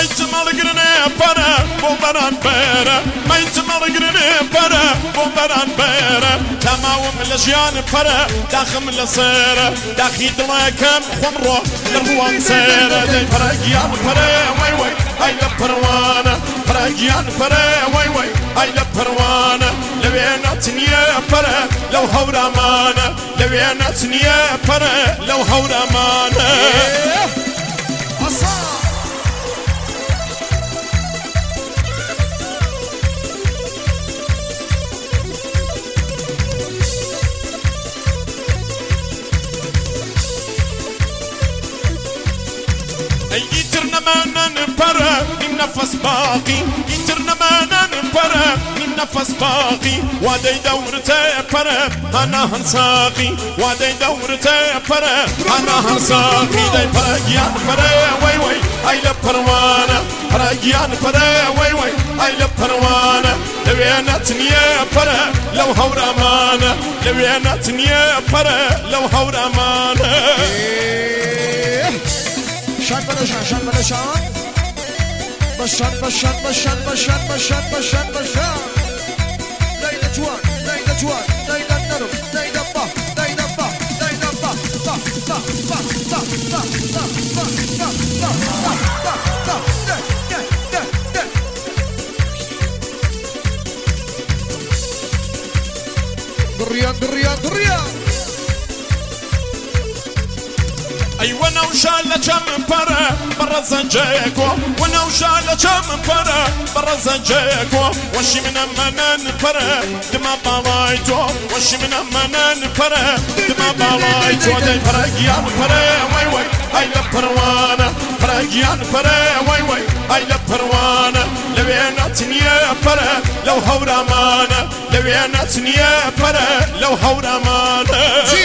يتمر قرني برا بوبران بيرا ما يتمر قرني برا بوبران بيرا تماوم الأجيان برا داخم الصيرة داخي دلاكم خمرو للروان سيرة دي فرقيان برا وي وي هاي لبروانا فرقيان برا وي وي هاي لبروانا لبيناتني برا لو هورا مانا لبيناتني برا لو هورا مانا يترنا ما ننبرا من نفس باقي يترنا ما ننبرا من نفس باقي وادي دورته برا انا هنساقي وادي دورته برا انا هنساقي داي فرقيان برا وي وي هاي لبروانا فرقيان برا وي وي هاي لبروانا لبيناتني برا لو هورا مانا لبيناتني برا لو هورا مانا شان بلشان شان بلشان بشان بشان بشان بشان بشان بشان بشان ليلى جوان ليلى جوان ليلى النرم ليلى با ليلى با ليلى با با با با با با با با با دريان دريان دريان اي وانا وشال كم برا زنجيكو وانا وشال كم برا زنجيكو وشي من منن برا دما بالايتو وشي من منن برا دما بالايتو داي فرقيان برا وي وي هاي لبروانا فرقيان برا وي وي هاي لبروانا لبيناتني برا لو هورا مانا لبيناتني برا لو هورا مانا